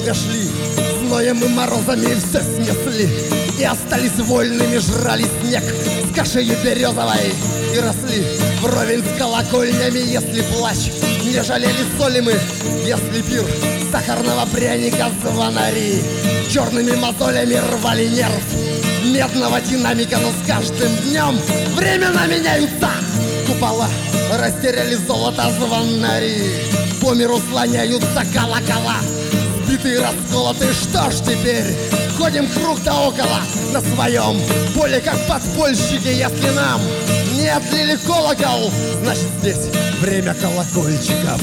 долго шли, зноем и морозами все снесли, и остались вольными, жрали снег с кашею березовой и росли вровень с колокольнями. Если плач, не жалели соли мы, если пир сахарного пряника звонари черными мозолями рвали нерв медного динамика. Но с каждым днем времена меняются, купола растеряли золото звонари, по миру слоняются колокола, сбитые, расколотые. Что ж теперь? Ходим круг да около на своем поле, как подпольщики. Если нам не отлили колокол, значит здесь время колокольчиков.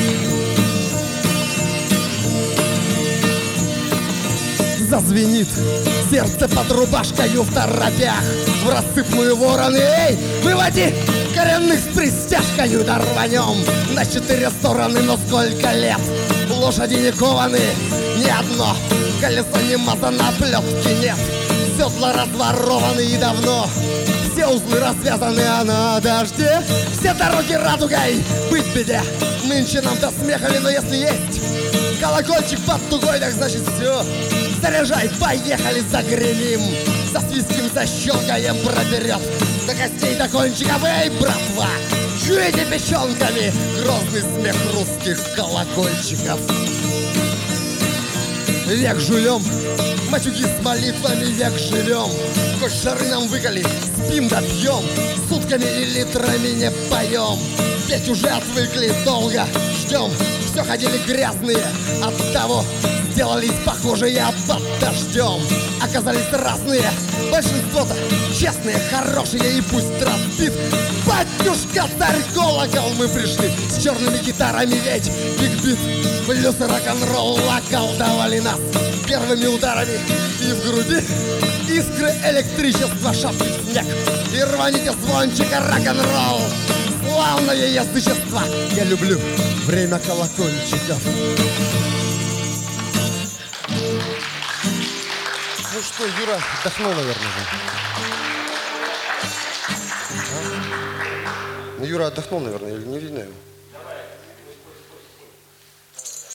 Зазвенит сердце под рубашкою в торопях, в рассыпную вороны. Эй, выводи коренных с пристяжкою, да рванем на 4 стороны. Но сколько лет лошади не кованы, ни одно колесо не мазано, плетки нет, седла разворованы и давно все узлы развязаны, а на дожде все дороги радугой. Быть беде, нынче нам до смеха, но если есть колокольчик под тугой, так значит все. Заряжай, поехали, загремим, засвистим, защелкаем, проберет до костей, до кончиков. Эй, братва, чуете печенками грозный смех русских колокольчиков? Век жуем, матюги с молитвами, век живем. Хоть шары нам выколи, спим да пьем, сутками и литрами не поем. Петь уже отвыкли, долго ждем. Все ходили грязные, от того сделались похожие под дождем. Оказались разные, большинство-то честные, хорошие, и пусть разбит батюшка царь колокол. Мы пришли с черными гитарами, ведь биг-бит, блюз и рок-н-ролл околдовали нас первыми ударами. И в груди искры электричества, шапки снег, и рваните звончика рок-н-ролл. Славное язычество, я люблю время колокольчиков. Ну что, Юра отдохнул, наверное, же. Ну, Юра отдохнул, наверное, или не видно его?